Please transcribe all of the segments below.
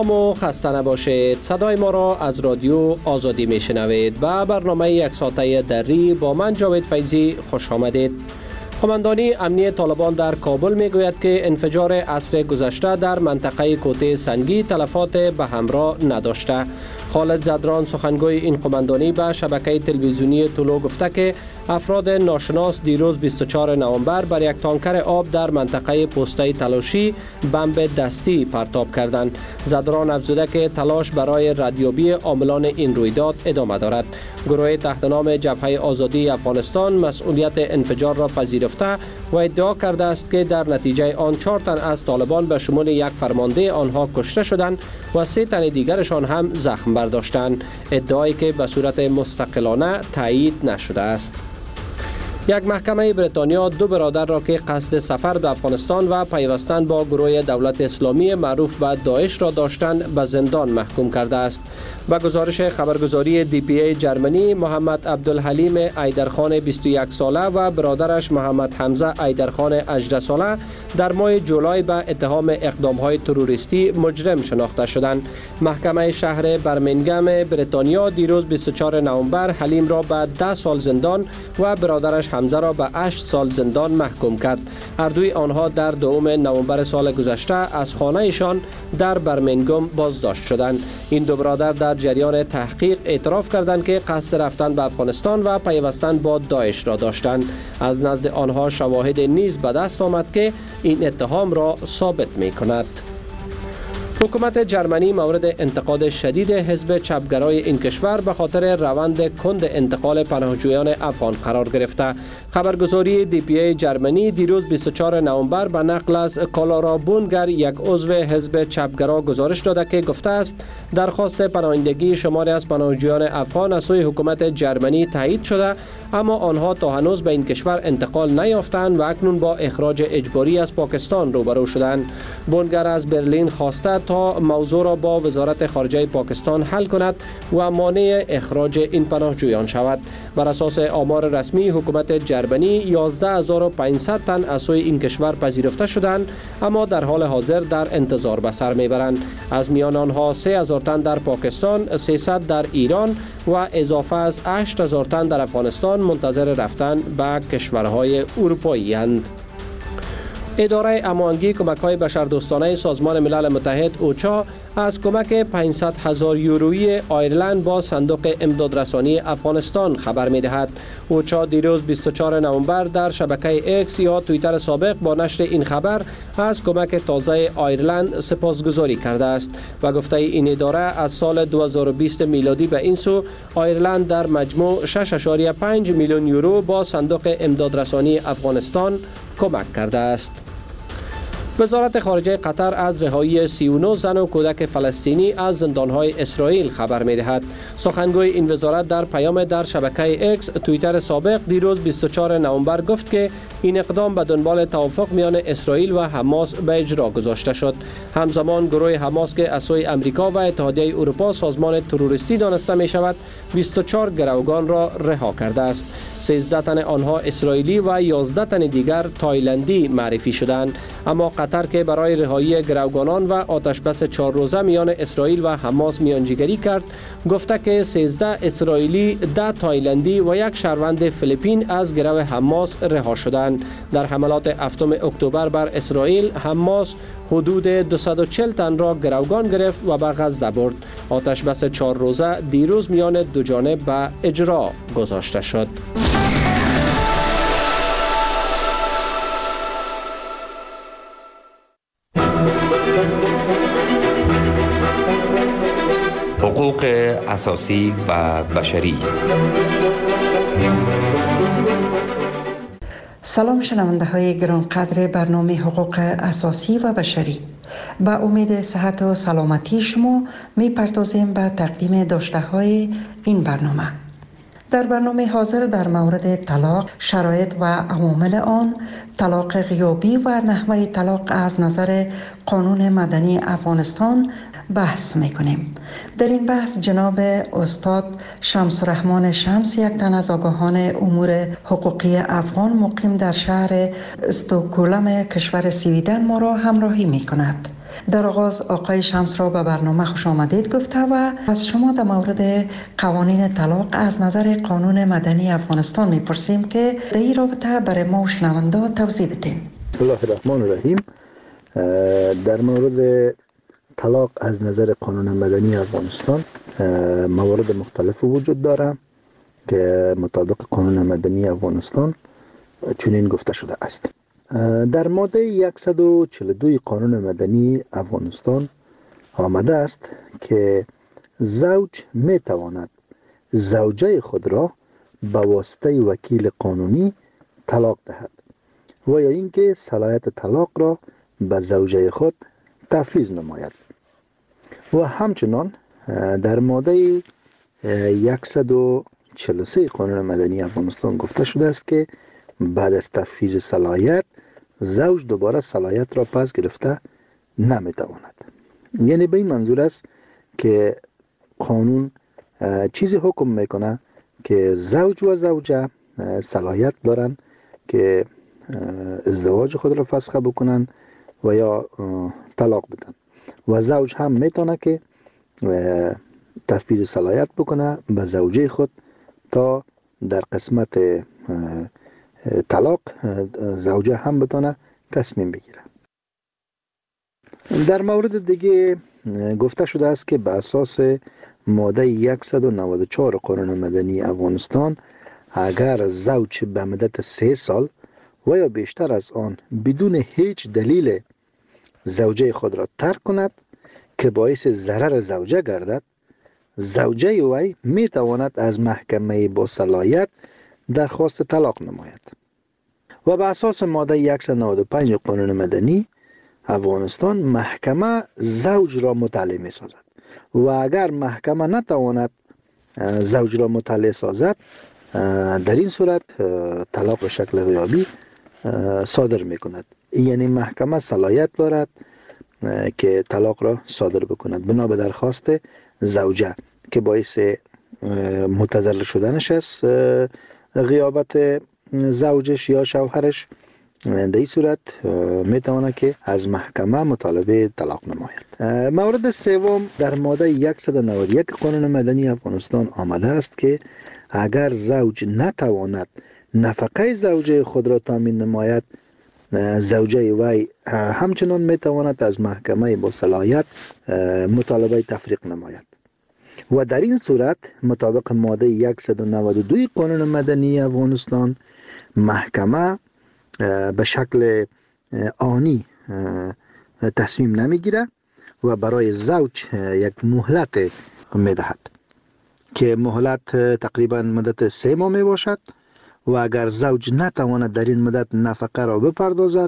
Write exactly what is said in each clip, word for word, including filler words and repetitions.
سلام و خسته نباشید. صدای ما را از رادیو آزادی میشنوید و برنامه یک ساعته دری با من جاوید فیضی خوش آمدید. قماندانی امنی طالبان در کابل میگوید که انفجار عصر گذشته در منطقه کوته سنگی تلفات به همراه نداشته. خالد زدران سخنگوی این قماندانی به شبکه تلویزیونی طلوع گفته که افراد ناشناس دیروز بیست و چهارم نوامبر بر یک تانکر آب در منطقه پسته تلاشی بمب دستی پرتاب کردند. زدران افزوده که تلاش برای ردیابی عاملان این رویداد ادامه دارد. گروه تحت نام جبهه آزادی افغانستان مسئولیت انفجار را پذیرفته و ادعا کرده است که در نتیجه آن چهار تن از طالبان به شمول یک فرمانده آنها کشته شدند و سه تن دیگرشان هم زخم برداشتند. ادعایی که به صورت مستقلانه تایید نشده است. یک محکمه بریتانیا دو برادر را که قصد سفر به افغانستان و پیوستن با گروه دولت اسلامی معروف به داعش را داشتند به زندان محکوم کرده است. با گزارش خبرگزاری دی پی ای جرمنی، محمد عبدالحلیم ایدرخان بیست و یک ساله و برادرش محمد حمزه ایدرخان هجده ساله در ماه جولای به اتهام اقدام‌های تروریستی مجرم شناخته شدند. محکمه شهر برمنگهم بریتانیا دیروز بیست و چهارم نوامبر حلیم را به ده سال زندان و برادرش حمزه را به هشت سال زندان محکوم کرد. هر دوی آنها در دوم نوامبر سال گذشته از خانه‌شان در برمنگهم بازداشت شدند. این دو برادر در جریان تحقیق اعتراف کردند که قصد رفتن به افغانستان و پیوستن با داعش را داشتند. از نزد آنها شواهد نیز به دست آمد که این اتهام را ثابت می کند. حکومت جرمنی مورد انتقاد شدید حزب چپگرای این کشور به خاطر روند کند انتقال پناهجویان افغان قرار گرفته. خبرگزاری دی پی ای جرمنی دیروز بیست و چهارم نوامبر به نقل از کالارا بونگر، یک عضو حزب چپگرا، گزارش داده که گفته است درخواست پناهندگی شماری از پناهجویان افغان از سوی حکومت جرمنی تایید شده، اما آنها تا هنوز به این کشور انتقال نیافتند و اکنون با اخراج اجباری از پاکستان روبرو شدند. بونگر از برلین خواسته تا موضوع را با وزارت خارجه پاکستان حل کند و مانع اخراج این پناهجویان شود. بر اساس آمار رسمی حکومت جرمنی یازده هزار و پانصد تن از سوی این کشور پذیرفته شدند، اما در حال حاضر در انتظار به سر میبرند. از میان آنها سه هزار تن در پاکستان، سیصد در ایران و اضافه از هشت هزار تن در افغانستان منتظر رفتن به کشورهای اروپایی اند. اداره امانگی کمک‌های بشردوستانه سازمان ملل متحد اوچا از کمک پانصد هزار یورویی آیرلند با صندوق امدادرسانی افغانستان خبر می‌دهد. اوچا دیروز بیست و چهارم نوامبر در شبکه اکس یا توییتر سابق با نشر این خبر از کمک تازه آیرلند سپاسگزاری کرده است و گفته این اداره از سال دو هزار و بیست میلادی به این سو آیرلند در مجموع شش و پنج میلیون یورو با صندوق امدادرسانی افغانستان کمک کرده است. وزارت خارجه قطر از رهایی سی و نه زن و کودک فلسطینی از زندانهای اسرائیل خبر می‌دهد. سخنگوی این وزارت در پیام در شبکه اکس توییتر سابق دیروز بیست و چهارم نوامبر گفت که این اقدام به دنبال توافق میان اسرائیل و حماس به اجرا گذاشته شد. همزمان گروه حماس که از سوی آمریکا و اتحادیه اروپا سازمان تروریستی دانسته می شود بیست و چهار گروگان را رها کرده است. سیزده تن آنها اسرائیلی و یازده تن دیگر تایلندی معرفی شدند، اما قطر که برای رهایی گروگانان و آتشبس چهار روزه میان اسرائیل و حماس میانجیگری کرد، گفته که سیزده اسرائیلی، ده تایلندی و یک شهروند فیلیپین از گرو حماس رها شدند. در حملات هفتم اکتبر بر اسرائیل، حماس حدود دویست و چهل تن را گروگان گرفت و به غزه برد. آتشبس چهار روزه دیروز میان دو جانب به اجرا گذاشته شد. حقوق اساسی و بشری. سلام شنونده های گرانقدر برنامه حقوق اساسی و بشری. با امید صحت و سلامتی شما می پردازیم به تقدیم داشته های این برنامه. در برنامه حاضر در مورد طلاق، شرایط و عوامل آن، طلاق غیابی و نحوه طلاق از نظر قانون مدنی افغانستان بحث میکنیم. در این بحث جناب استاد شمس الرحمن شمس، یک تن از آگاهان امور حقوقی افغان مقیم در شهر استکهلم کشور سویدن، ما را همراهی میکند. در آغاز آقای شمس را به برنامه خوش آمدید گفته و از شما در مورد قوانین طلاق از نظر قانون مدنی افغانستان میپرسیم که در این رابطه برای ما شنونده توضیح بدین. بسم الله الرحمن الرحیم. در مورد طلاق از نظر قانون مدنی افغانستان موارد مختلف وجود داره که مطابق قانون مدنی افغانستان چنین گفته شده است. در ماده صد و چهل و دو قانون مدنی افغانستان آمده است که زوج می تواند زوجه خود را به واسطه وکیل قانونی طلاق دهد و یا اینکه صلاحیت طلاق را به زوجه خود تفویض نماید. و همچنان در ماده صد و چهل و سه قانون مدنی افغانستان گفته شده است که بعد از تفویض صلاحیت زوج دوباره صلاحیت را پس گرفته نمیتواند. یعنی به این منظور است که قانون چیزی حکم میکنه که زوج و زوجه صلاحیت دارن که ازدواج خود را فسخ بکنن و یا طلاق بدن و زوج هم میتونه که تفویض صلاحیت بکنه به زوجه خود تا در قسمت طلاق زوجه هم بتونه تصمیم بگیره. در مورد دیگه گفته شده است که به اساس ماده صد و نود و چهار قانون مدنی افغانستان اگر زوج به مدت سه سال و یا بیشتر از آن بدون هیچ دلیل زوجه خود را ترک کند که باعث ضرر زوجه گردد، زوجه وی می تواند از محکمه با صلاحیت درخواست طلاق نماید. و به اساس ماده صد و نود و پنج قانون مدنی افغانستان محکمه زوج را مطلع می سازد و اگر محکمه نتواند زوج را مطلع سازد در این صورت طلاق به شکل غیابی صادر می کند. یعنی محکمه صلاحیت دارد که طلاق را صادر بکند بنا به درخواست زوجه که باعث متضرر شدنش است غیابت زوجش یا شوهرش. در این صورت میتواند که از محکمه مطالبه طلاق نماید. مورد سوم در ماده صد و نود و یک قانون مدنی افغانستان آمده است که اگر زوج نتواند نفقه زوجه خود را تامین نماید، زوجه وی همچنان میتواند از محکمه با صلاحیت مطالبه تفریق نماید و در این صورت مطابق ماده صد و نود و دو قانون مدنی افغانستان محکمه به شکل آنی تصمیم نمیگیره و برای زوج یک مهلت میدهد که مهلت تقریبا مدت سه ماه می باشد و اگر زوج نتواند در این مدت نفقه را بپردازد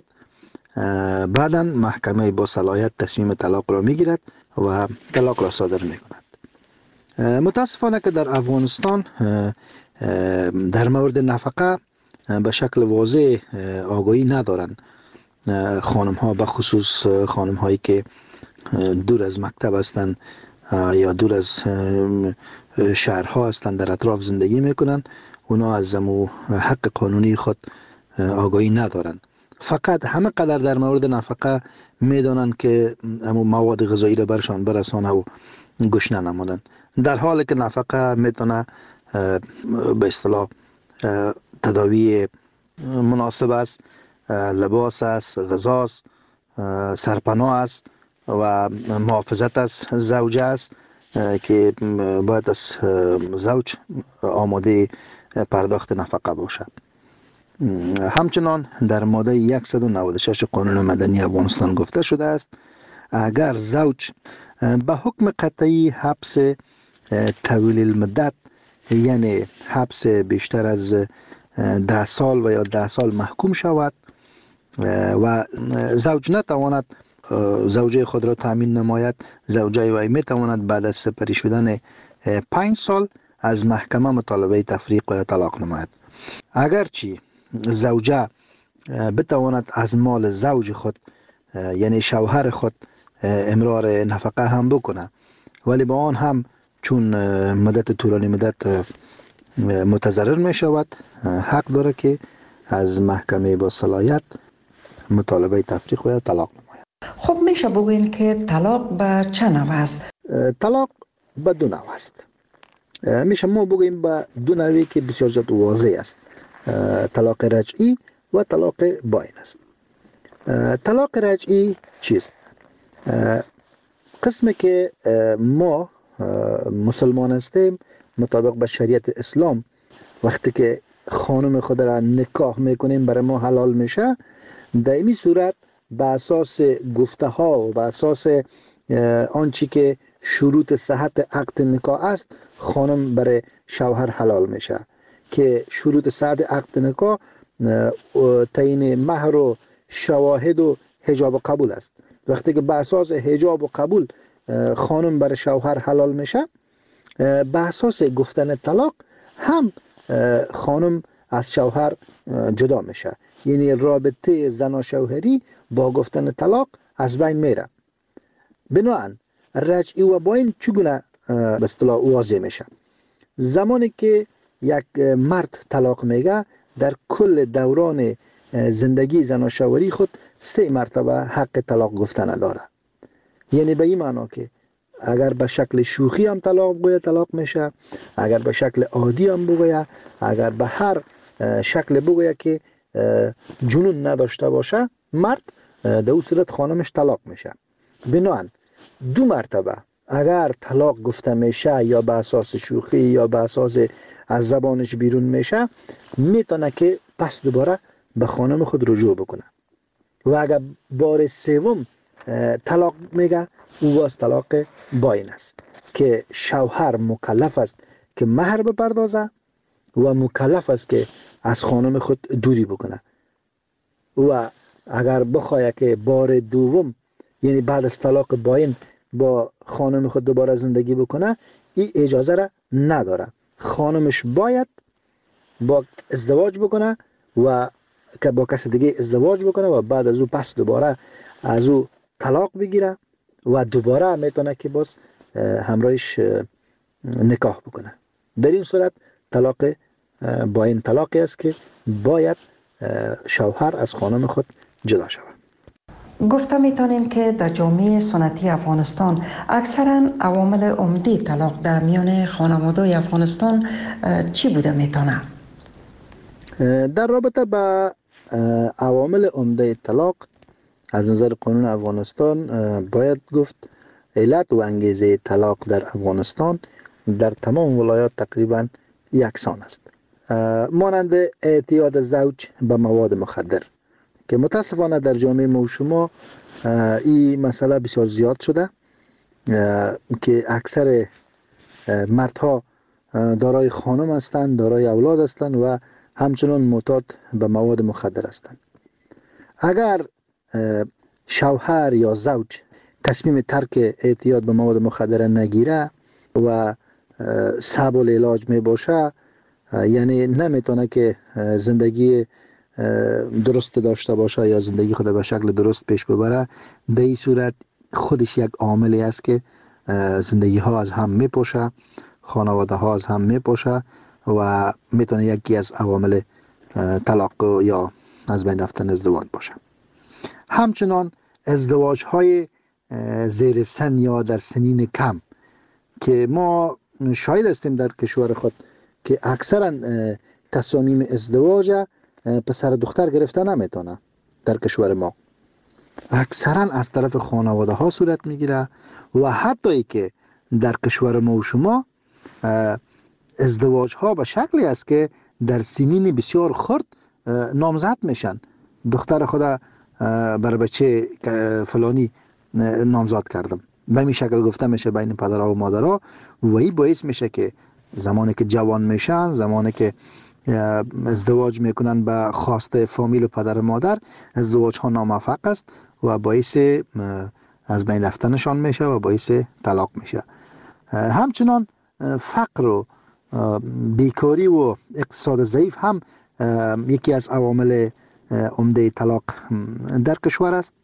بعدا محکمه با صلاحیت تصمیم طلاق را میگیرد و طلاق را صادر میکند. متاسفانه که در افغانستان در مورد نفقه به شکل واضح آگاهی ندارند خانم ها، به خصوص خانم هایی که دور از مکتب هستند یا دور از شهرها هستند در اطراف زندگی میکنند. اونا از امو حق قانونی خود آگاهی ندارند، فقط همه قدر در مورد نفقه میدانند که امو مواد غذایی را برشان برسانه و گشنه نمانند، در حالی که نفقه میتونه به اصطلاح تداوی مناسب است، لباس است، غذا است، سرپناه است و محافظت از زوجه است که باید از زوج آماده پرداخت نفقه باشد. همچنان در ماده صد و نود و شش قانون مدنی افغانستان گفته شده است اگر زوج به حکم قطعی حبس طویل المدت یعنی حبس بیشتر از ده سال و یا ده سال محکوم شود و زوج نتواند زوجه خود را تامین نماید، زوجه وی می تواند بعد از سپری شدن پنج سال از محکمه مطالبه تفریق و طلاق نماید. اگرچه زوجه بتواند از مال زوج خود یعنی شوهر خود امرار نفقه هم بکنه، ولی با آن هم چون مدت طولانی مدت متضرر می شود حق داره که از محکمه با صلاحیت مطالبه تفریق و طلاق نماید. خب میشه بگوین که طلاق به چه نوع است؟ طلاق به دو نوع است. میشه ما بگوییم به دو نوعی که بسیار زیاد واضح است. طلاق رجعی و طلاق باین است. طلاق رجعی چیست؟ قسمی که ما مسلمان هستیم مطابق به شریعت اسلام وقتی که خانم خود را نکاح میکنیم برای ما حلال میشه، در این صورت به اساس گفته ها و به اساس آنچه که شروط صحت عقد نکاح است خانم برای شوهر حلال میشه که شروط صحت عقد نکاح تعیین مهر و شواهد و حجاب و قبول است. وقتی که به اساس حجاب و قبول خانم برای شوهر حلال میشه، به اساس گفتن طلاق هم خانم از شوهر جدا میشه، یعنی رابطه زن و شوهری با گفتن طلاق از بین میره. بنابراین رجعی و باین چگونه به اصطلاح واضح میشه؟ زمانی که یک مرد طلاق میگه در کل دوران زندگی زن و شوهری خود سه مرتبه حق طلاق گفتن داره. یعنی به این معنا که اگر به شکل شوخی هم طلاق بگوید طلاق میشه، اگر به شکل عادی هم بگوید، اگر به هر شکل بگوید که جنون نداشته باشه مرد، در اون صورت خانمش طلاق میشه. بنابراین دو مرتبه اگر طلاق گفته میشه یا به اساس شوخی یا به اساس از زبانش بیرون میشه، میتونه که پس دوباره به خانم خود رجوع بکنه. و اگر بار سوم طلاق میگه او واس طلاق باین است که شوهر مکلف است که مهر بپردازه و مکلف است که از خانم خود دوری بکنه. و اگر بخواه که بار دوم یعنی بعد از طلاق باین با خانم خود دوباره زندگی بکنه، این اجازه را نداره. خانمش باید با ازدواج بکنه و که با کس دیگه ازدواج بکنه و بعد از او پس دوباره از او طلاق بگیره و دوباره میتونه که باز همراهش نکاح بکنه. در این صورت طلاق باین طلاقی است که باید شوهر از خانم خود جدا شود. گفته میتونیم که در جامعه سنتی افغانستان اکثرا عوامل عمده طلاق در میان خانواده افغانستان چی بوده میتونه؟ در رابطه با عوامل عمده طلاق از نظر قانون افغانستان باید گفت علت و انگیزه طلاق در افغانستان در تمام ولایات تقریبا یکسان است، مانند اعتیاد زوج به مواد مخدر که متاسفانه در جامعه ما و شما این مسئله بسیار زیاد شده که اکثر مردها دارای خانم هستند، دارای اولاد هستند و همچنان معتاد به مواد مخدر هستند. اگر شوهر یا زوج تصمیم ترک اعتیاد به مواد مخدر نگیره و صعب العلاج می باشه، یعنی نمیتونه که زندگی درست داشته باشه یا زندگی خود به شکل درست پیش ببره، در این صورت خودش یک عاملی است که زندگی ها از هم میپاشه، خانواده ها از هم میپاشه و میتونه یکی از عوامل طلاق یا از بین رفتن ازدواج باشه. همچنان ازدواج های زیر سن یا در سنین کم که ما شاهد هستیم در کشور خود که اکثرا تصامیم ازدواج پسر دختر گرفته نمیتونه. در کشور ما اکثرا از طرف خانواده ها صورت میگیره و حتی ای که در کشور ما و شما ازدواج ها به شکلی است که در سنین بسیار خرد نامزد میشن. دختر خدا بر بچه فلانی نامزد کردم، به این شکل گفته میشه بین پدرها و مادرها و این باعث میشه که زمانی که جوان میشن، زمانی که ازدواج میکنن به خواسته فامیل و پدر و مادر، ازدواج ها ناموفق است و باعث از بین رفتنشان میشه و باعث طلاق میشه. همچنان فقر و بیکاری و اقتصاد ضعیف هم یکی از عوامل عمده طلاق در کشور است.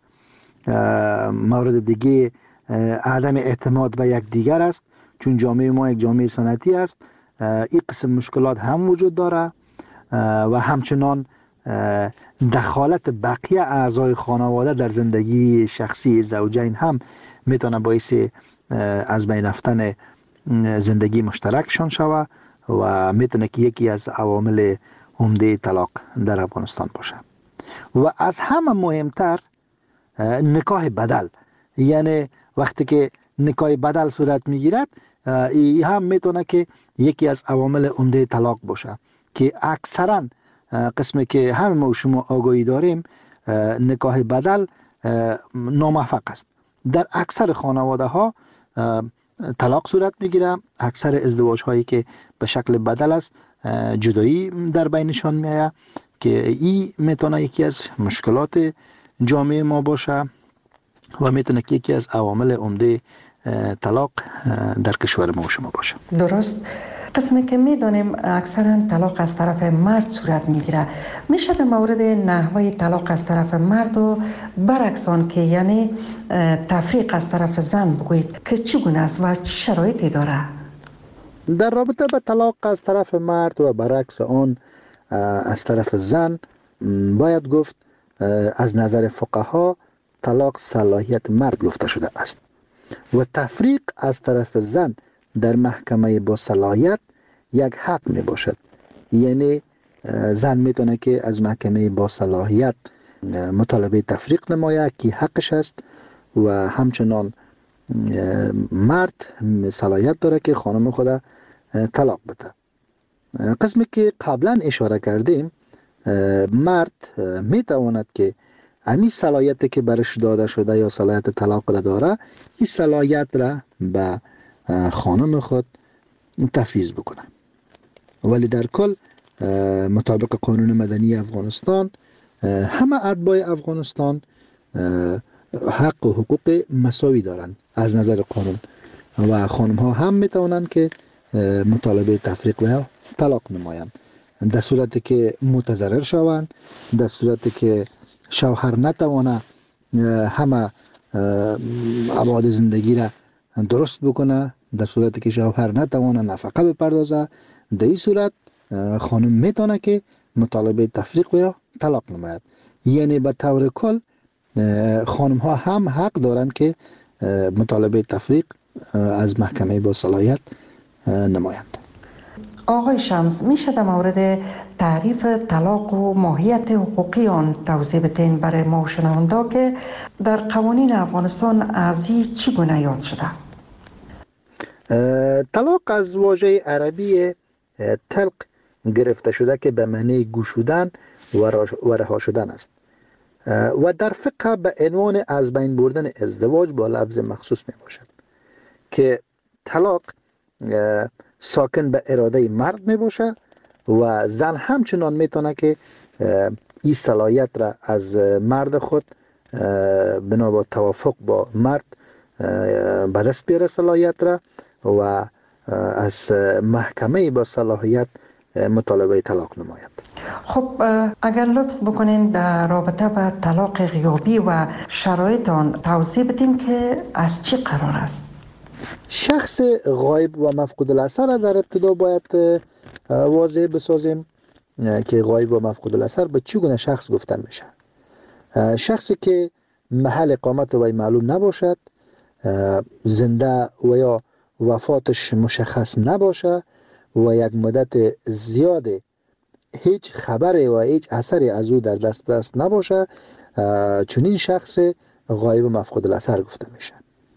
مورد دیگه عدم اعتماد به یک دیگر است، چون جامعه ما یک جامعه سنتی است. این قسم مشکلات هم وجود داره و همچنان دخالت بقیه اعضای خانواده در زندگی شخصی زوجین هم میتونه باعث از بین رفتن زندگی مشترکشان شوه و میتونه که یکی از عوامل عمده طلاق در افغانستان باشه. و از همه مهمتر نکاح بدل، یعنی وقتی که نکاح بدل صورت میگیرد ای هم میتونه که یکی از عوامل عمده طلاق باشه که اکثرا قسمی که همه ما شما آگاهی داریم نکاح بدل ناموفق است. در اکثر خانواده ها طلاق صورت میگیره. اکثر ازدواج هایی که به شکل بدل است جدایی در بینشان میآید که این میتونه یکی از مشکلات جامعه ما باشه و میتونه که یکی از عوامل عمده طلاق در کشور ما شما باشه. درست. قسمی که میدانیم اکثرا طلاق از طرف مرد صورت میگیره، میشه در مورد نحوه طلاق از طرف مرد و برعکس آن که یعنی تفریق از طرف زن بگویید که چگونه است و چه شرایطی داره؟ در رابطه با طلاق از طرف مرد و برعکس آن از طرف زن باید گفت از نظر فقها طلاق صلاحیت مرد گفته شده است و تفریق از طرف زن در محکمه با صلاحیت یک حق می باشد. یعنی زن میتونه که از محکمه با صلاحیت مطالبه تفریق نماید که حقش است و همچنان مرد صلاحیت داره که خانم خود طلاق بده. قسمی که قبلا اشاره کردیم مرد میتواند که امی صلاحیتی که برش داده شده یا صلاحیت طلاق را داره این صلاحیت را به خانم خود تفویض بکنه. ولی در کل مطابق قانون مدنی افغانستان همه اتباع افغانستان حق و حقوق مساوی دارند از نظر قانون و خانم ها هم میتوانند که مطالبه تفریق و طلاق نمایند در صورتی که متضرر شوند، در صورتی که شوهر نتوانه همه ابعاد زندگی را درست بکنه، در صورتی که شوهر نتوانه نفقه بپردازه، در این صورت خانم میتونه که مطالبه تفریق و طلاق نماید. یعنی به طور کل خانم ها هم حق دارند که مطالبه تفریق از محکمه با صلاحیت نمایند. آقای شمس، میشه در مورد تعریف طلاق و ماهیت حقوقی آن توضیح بدین برای ما شنونده که در قوانین افغانستان از این چگونه یاد شده؟ طلاق از واژه عربی طلق گرفته شده که به معنی گشودن و رها شدن است و در فقه به عنوان از بین بردن ازدواج با لفظ مخصوص می باشد که طلاق ساکن به اراده مرد می باشه و زن همچنان می تونه که این صلاحیت را از مرد خود بنا با توافق با مرد به دست بیاره صلاحیت را و از محکمه با صلاحیت مطالبه طلاق نماید. خب اگر لطف بکنین در رابطه با طلاق غیابی و شرایط آن توضیح بدین که از چی قرار است؟ شخص غایب و مفقود الاثر در ابتدا باید واضح بسازیم که غایب و مفقود الاثر به چگونه شخص گفته میشه. شخصی که محل اقامت وی معلوم نباشد، زنده و یا وفاتش مشخص نباشه و یک مدت زیاد هیچ خبری و هیچ اثری از او در دست دست نباشه، چنین شخص غایب و مفقود الاثر گفته میشه.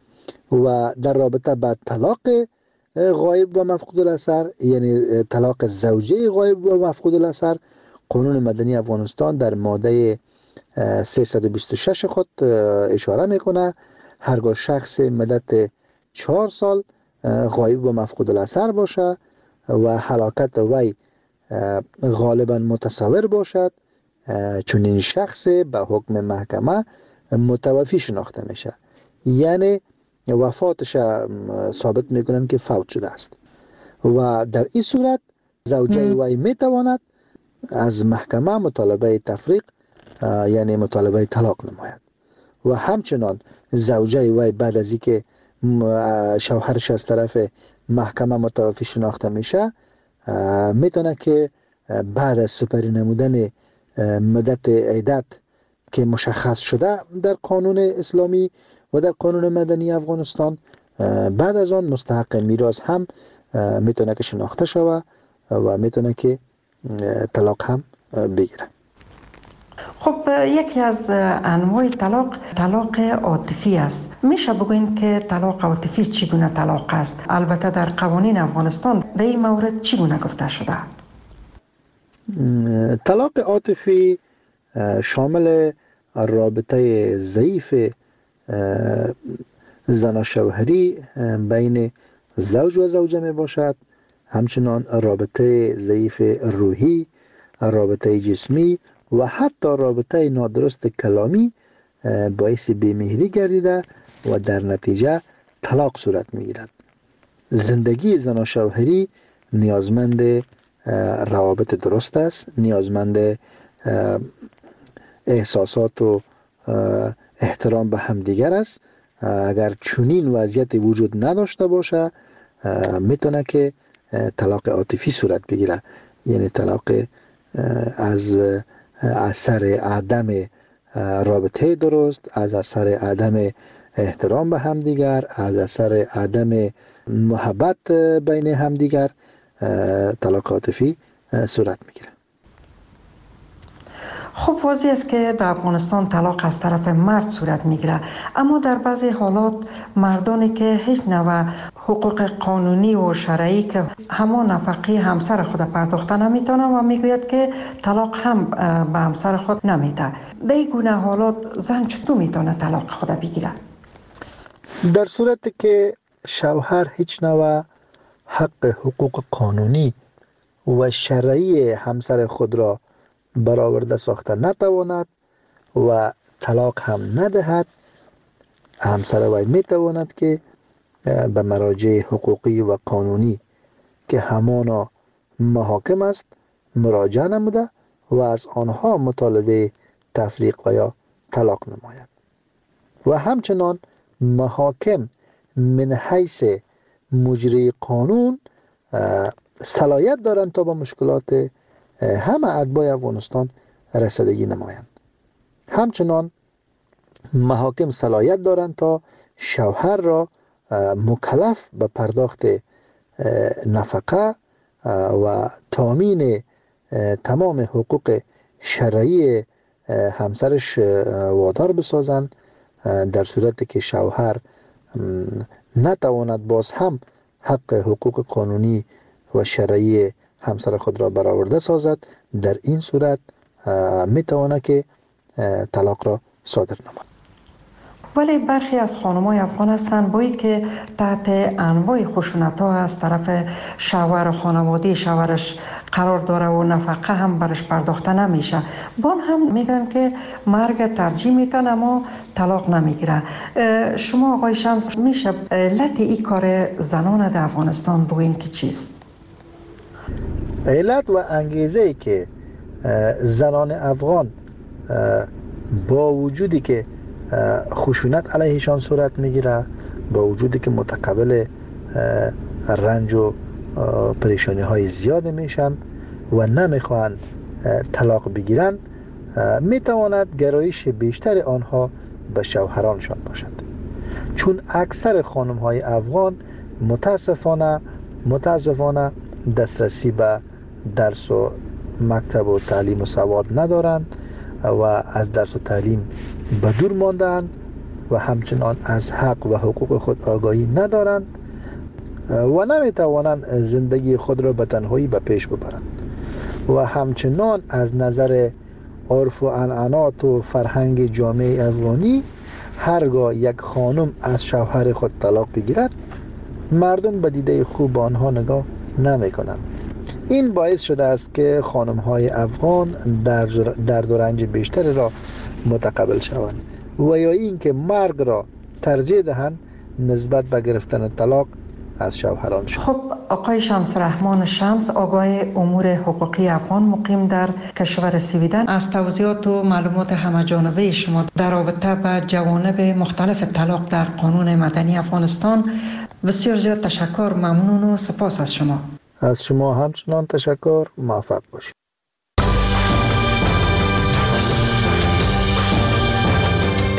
و در رابطه با طلاق غایب و مفقود الاثر، یعنی طلاق زوجه غایب و مفقود الاثر، قانون مدنی افغانستان در ماده سیصد و بیست و شش خود اشاره میکنه هرگاه شخص مدت چهار سال غایب و مفقود الاثر باشه و هلاکت وی غالبا متصور باشد، چون این شخص به حکم محکمه متوفی شناخته میشه. یعنی وفاتش ثابت میکنن که فوت شده است و در این صورت زوجه وی میتواند از محکمه مطالبه تفریق یعنی مطالبه طلاق نماید و همچنان زوجه وی بعد از اینکه شوهرش از طرف محکمه متوفی شناخته میشه میتونه که بعد از سپری نمودن مدت عدت که مشخص شده در قانون اسلامی و در قانون مدنی افغانستان، بعد از آن مستحق میراث هم میتونه که شناخته شوه و میتونه که طلاق هم بگیره. خب یکی از انواع طلاق طلاق عاطفی است. میشه بگوین که طلاق عاطفی چگونه طلاق است؟ البته در قوانین افغانستان در این مورد چگونه گفته شده؟ طلاق عاطفی شامل رابطه ضعیف زن شوهری بین زوج و زوجه می باشد، همچنان رابطه ضعیف روحی، رابطه جسمی و حتی رابطه نادرست کلامی باعث بیمهری گردیده و در نتیجه طلاق صورت می گیرد. زندگی زن و شوهری نیازمند روابط درست است، نیازمند احساسات و احترام به همدیگر است. اگر چنین وضعیت وجود نداشته باشه میتونه که طلاق عاطفی صورت بگیره، یعنی طلاق از اثر عدم رابطه درست، از اثر عدم احترام به همدیگر، از اثر عدم محبت بین همدیگر طلاق عاطفی صورت میگیره. خب واضح است که در افغانستان طلاق از طرف مرد صورت میگیره، اما در بعضی حالات مردانی که هیچ نوع حقوق قانونی و شرعی که همان نفقه همسر خود پرداخته نمیتونه و میگوید که طلاق هم به همسر خود نمیده. در این گونه حالات زن چطور میتونه طلاق خود بگیره؟ در صورتی که شوهر هیچ نوع حق حقوق قانونی و شرعی همسر خود را برآورده ساخته نتواند و طلاق هم ندهد، همسر وی میتواند که به مراجع حقوقی و قانونی که همانا محاکم است مراجعه نموده و از آنها مطالبه تفریق و یا طلاق نماید. و همچنان محاکم من حیث مجری قانون صلاحیت دارند تا با مشکلات همه اتباع افغانستان رسیدگی نمایند. همچنان محاکم صلاحیت دارند تا شوهر را مکلف به پرداخت نفقه و تامین تمام حقوق شرعی همسرش وادار بسازند، در صورتی که شوهر نتواند باز هم حق حقوق قانونی و شرعی همسر خود را برآورده سازد. در این صورت میتواند که طلاق را صادر نماید. ولی برخی از خانم‌های افغان هستند بایی که تحت انواع خشونت‌ها از طرف شوهر و خانواده شوهرش قرار داره و نفقه هم برش پرداخته نمیشه، بان هم میگن که مرگ ترجیح میتن اما طلاق نمیگیره. شما آقای شمس میشه علت این کار زنان در افغانستان بگوین که چیست؟ علت و انگیزه ای که زنان افغان با وجودی که خشونت علیهشان صورت میگیره، با وجودی که متقبل رنج و پریشانی های زیاد میشن و نمیخوان طلاق بگیرن، میتواند گرایش بیشتر آنها به شوهرانشان باشد. چون اکثر خانم های افغان متاسفانه متاسفانه دسترسی به درس و مکتب و تعلیم و سواد ندارند و از درس و تعلیم به دور ماندند و همچنان از حق و حقوق خود آگاهی ندارند و نمیتوانند زندگی خود را به تنهایی به پیش ببرند و همچنان از نظر عرف و عنعنات و فرهنگ جامعه افغانی هرگاه یک خانم از شوهر خود طلاق بگیرد مردم به دیده خوب آنها نگاه نمی کنند. این باعث شده است که خانم های افغان در درد و رنج بیشتری را متقبل شوند و یا این که مرگ را ترجیح دهند نسبت به گرفتن طلاق از شوهرانشان. خب آقای شمس رحمان شمس، آگاه امور حقوقی افغان مقیم در کشور سویدن، از توضیحات و معلومات همه جانبه شما در رابطه با جوانب مختلف طلاق در قانون مدنی افغانستان بسیار زیاد تشکر، ممنون و سپاس از شما. از شما همچنان تشکر، موفق باشید.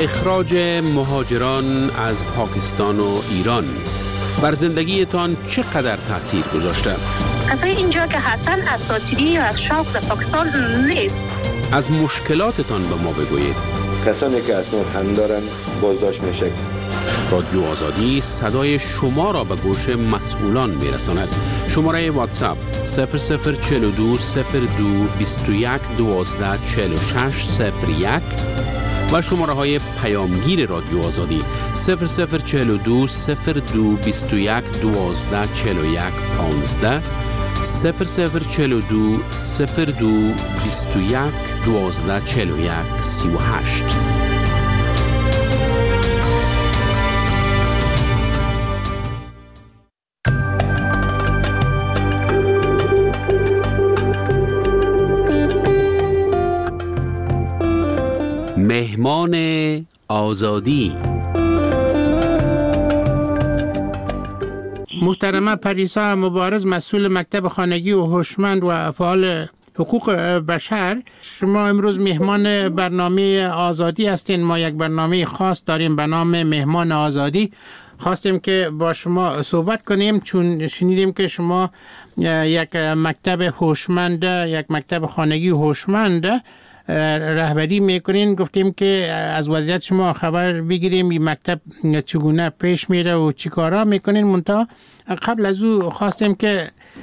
اخراج مهاجران از پاکستان و ایران بر زندگیتان چقدر تاثیر گذاشته؟ کسایی اینجا که هستن اساطیری یا از شوق در پاکستان نیست. از مشکلاتتان به ما بگویید. کسانی که اسناد هم دارن بازداشت میشه. رادیو آزادی صدای شما را به گوش مسئولان میرساند. شماره واتساپ صفر صفر چهل و دو صفر دو بیست و یک دوازده چهل و شش صفر یک و شماره های پیامگیر رادیو آزادی صفر صفر چهل و دو صفر دو بیست و یک دوازده چهل و یک پانزده صفر صفر چهل و دو صفر دو بیست و یک دوازده چهل و یک سی و هشت. مهمان آزادی. محترمه پریسا مبارز، مسئول مکتب خانگی و هوشمند و فعال حقوق بشر، شما امروز مهمان برنامه آزادی هستین. ما یک برنامه خاص داریم به نام مهمان آزادی. خواستیم که با شما صحبت کنیم چون شنیدیم که شما یک مکتب هوشمند، یک مکتب خانگی هوشمند رهبری میکنین. گفتیم که از وضعیت شما خبر بگیریم این مکتب چگونه پیش میره و چی کارا میکنین. منتها قبل از او خواستیم که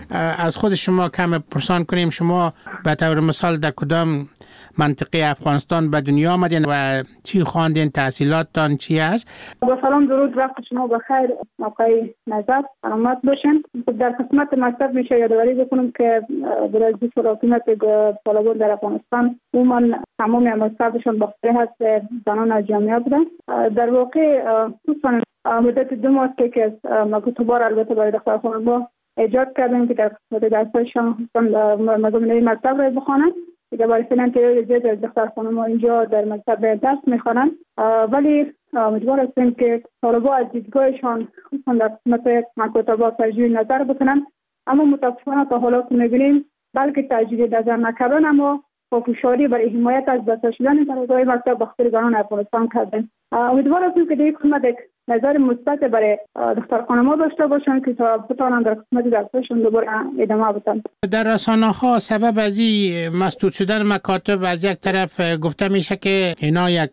از خود شما کم پرسان کنیم. شما به طور مثال در کدام منطقه افغانستان به دنیا آمدین و چی خواندین، تحصیلاتتان چی است؟ با سلام درود، وقت شما بخیر، موقع نظر سلامت باشین. در قسمت مکتب میشه یادآوری بکنم که برای حکومت طالبان در افغانستان عموما تمام مکتبشون باخته هست زنان از جامعه بودن. در واقع خصوصا مدت دو ماه که مکتوبار البته برای دختر خانم ایجاد کردیم که در قسمت درسایشان مضامین مکتب را بخوانند. دیگه برای فعلا تعداد زیاد از دختر خانم اینجا در مکتب درس میخوانند، ولی امیدوار هستیم که طالبا از دیدگاهشان خصوصا در قسمت مکتبات تجدید نظر بکنن. اما متاسفانه تا حالا که میبینیم بلکه تجدید نظر نکردن اما پافشاری برای حمایت از بسته شدن درس‌های مکتب بخاطر زنان افغانستان کردن. امیدوار هستیم که دیگه قسمت نظر مثبت برای دختر خانم‌ها داشته باشن که تا بتوانند در قسمت درسشون دوباره ادامه بدن. در رسانه‌ها سبب از این مسدود شدن مکاتب از یک طرف گفته میشه که اینا یک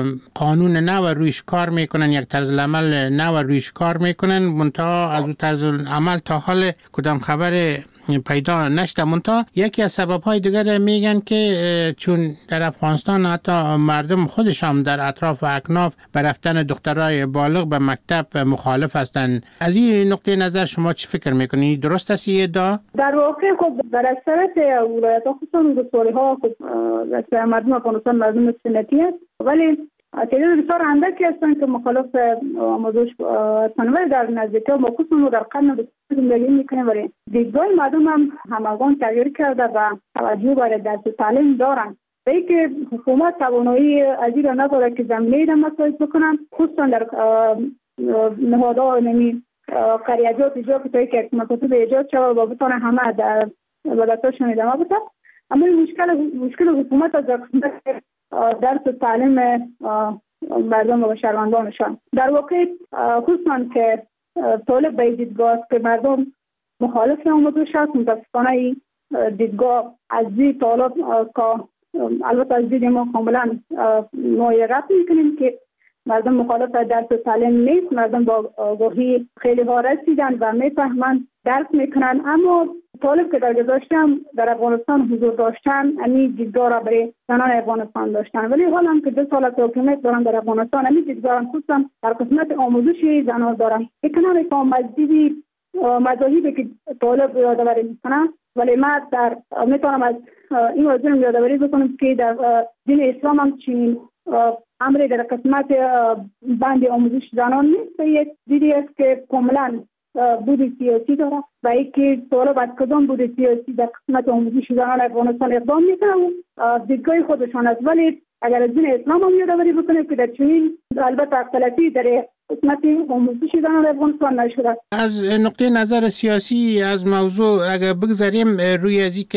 قانون نو رویش کار میکنن، یک طرز عمل نو رویش کار میکنن، منتها از اون طرز عمل تا حال کدام خبر پیدا نشده. منتها یکی از سبب‌های دیگر میگن که چون در افغانستان حتی مردم خودشان در اطراف و اکناف به رفتن دخترای بالغ به مکتب مخالف هستند. از این نقطه نظر شما چی فکر میکنید؟ درست است این ادعا؟ در واقع خب در اکثریت ولایت‌ها خصوصا روستاری‌ها خب مردم افغانستان مردم سنتی است، ولی تعداد بسیار اندکی هستند که مخالف موضوع هستند. ولی در نزدیکی ما خصوصا در قرن زندگی میکنیم، ولی دیدگاه مردم هم همگان تغییر کرده و توجه برای درس تعلیم دارند. به اینکه حکومت توانایی از این را نداره که زمینه را مساعد بکنن، خصوصا در نهادها نمی قریجات ایجاد که یک مکاتب ایجاد شود و بتونه همه در ولایتشون ادامه بده. اما مشکل مشکل حکومت از درس تعلیم مردم و شهروندانشان در واقع خصوصا که طالب به دیدگاه است که مردم مخالف این موضوع شد. متاسفانه دیدگاه از دید طالب که البته از دید ما کاملا نوعی رفت میکنیم که مردم مخالف درس تعلیم نیست. مردم با آگاهی خیلی ها رسیدن و میفهمند درس میکنن، اما طالب که در گذشته هم در افغانستان حضور داشتن همین دیدگاه را برای زنان افغانستان داشتن، ولی حالا هم که دو سال از حکومت دارن در افغانستان همین دیدگاه هم خصوصا در قسمت آموزش زنان دارن. اکنون که مزدیدی مذاهبی که طالب یادآوری میکنن، ولی ما در میتونم از این موضوع یادآوری بکنم که در دین اسلام هم چنین امری در قسمت بند آموزش زنان نیست. یک دیدی است که کاملا بود سیاسی داره و اینکه طالب از کدام بود سیاسی در قسمت آموزش زنان افغانستان اقدام میکنه و دیدگاه خودشان است. ولی اگر از دین اسلام هم یادآوری بکنیم که در چنین البته اختلافی در قسمت آموزش زنان افغانستان نشده. از نقطه نظر سیاسی از موضوع اگر بگذاریم روی از